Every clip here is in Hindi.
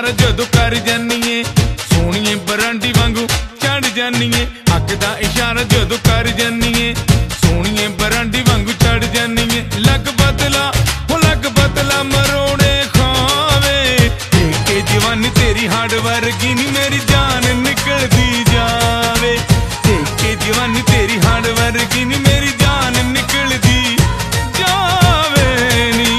इशारा जदों कर जानीए सोहणीए बरांडी वांगू चढ़ जानीए अख दा इशारा जदों कर जानीए सोहणीए बरांडी वांगू चढ़ जानीए लग बदला मरोड़े खावे देख के जवानी तेरी हाड़ वर्गी नी मेरी जान निकलदी जावे देख के जवानी तेरी हाड़ वर्गी नी मेरी जान निकलदी जावे नी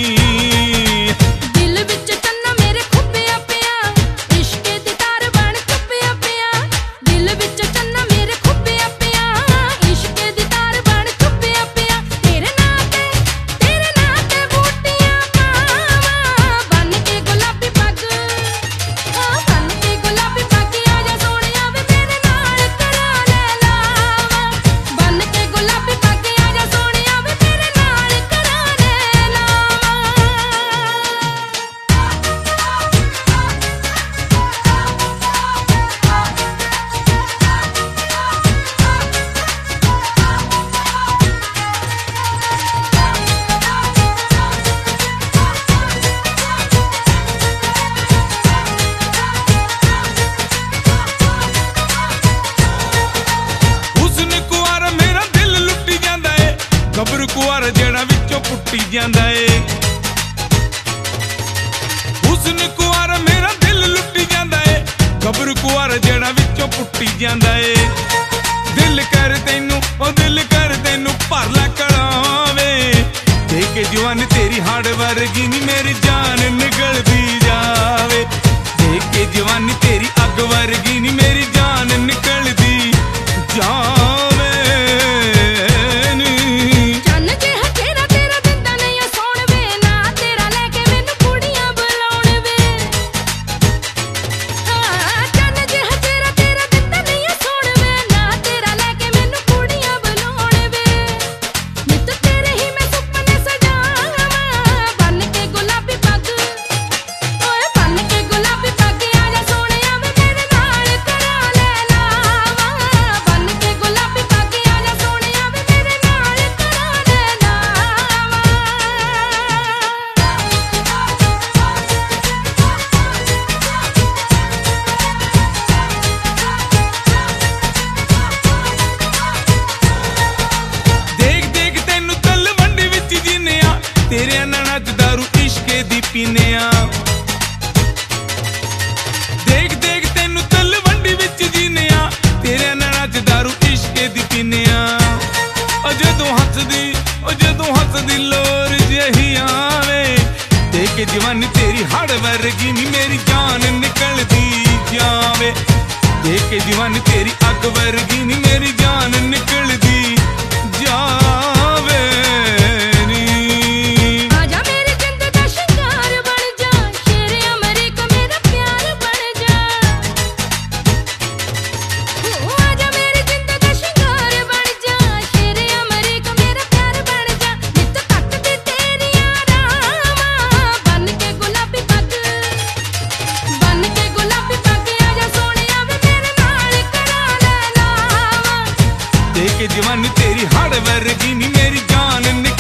दिल विच चन्ना मेरे खुबिया पिया इश्क दी तार बन चुपिया पिया दिल विच चन्ना मेरे खुबिया पिया इश्क दी तार बन चुपिया पिया तेरे नाते बूटियां पावा बन के गुलाबी पग बन के गुलाबी पग आजा सोहणिया वे मेरे नाल करा ले लावा बन के गुलाबी पग आजा सोहणिया वे मेरे नाल करा ले लावा हुस्न कुआरा मेरा दिल लुट्टी जांदा ए गबरू कुआरा जेड़ा विचों पुट्टी जांदा ए हुस्न कुआरा मेरा दिल लुट्टी जांदा ए गबरू कुआरा जेड़ा विचों पुट्टी जांदा ए दिल कर तैनू भर ला कड़ावे देख के जवानी तेरी हाड़ वर्गी नी मेरी जान निकलदी जावे देख के जवानी तेरी अग वर्गी नी मेरी जान निकलदी जावे नी चन्न जिहा चेहरा तेरा दिंदा नहीं आ सौण वे ना तेरा लेके मैनू कुड़ियां बुलाउण वे चन्न जिहा चेहरा तेरा दिंदा नहीं आ सौण वे ना तेरा लेके मैनू कुड़ियां बुलाउण वे नित तेरे ही मैं सुपने सजावां बन के गुलाबी पग ओए बन के गुलाबी पग आजा सोहणिया वे मेरे नाल करा ले लावा बन के गुलाबी पग आजा सोहणिया वे मेरे नाल करा ले लावा देख देख तैनू तलवंडी विच जीने आ तेरे नैना च दारू इश्के दी पीने आ देख देख तैनू तलवंडी विच जीने आ तेरे नैना च दारू इश्के दी पीने आ ओ जदों हसदी लोर जही आवे देख के जवानी तेरी हाड़ वर्गी नी मेरी जान निकलदी जावे देख के जवानी तेरी अग वर्गी नी मेरी जान निकलदी जावे नी आजा मेरी जिंद दा शिंगार बन जा शेरे अमरीका मेरा प्यार बन जा आजा मेरी जिंद दा शिंगार बन जा शेरे अमरीका मेरा प्यार बन जा नित तकदी तेरियां रावां बन के गुलाबी पग आजा सोहणिया वे मेरे नाल करा ले लावा देख के जवानी तेरी हाड़ वर्गी नी मेरी जान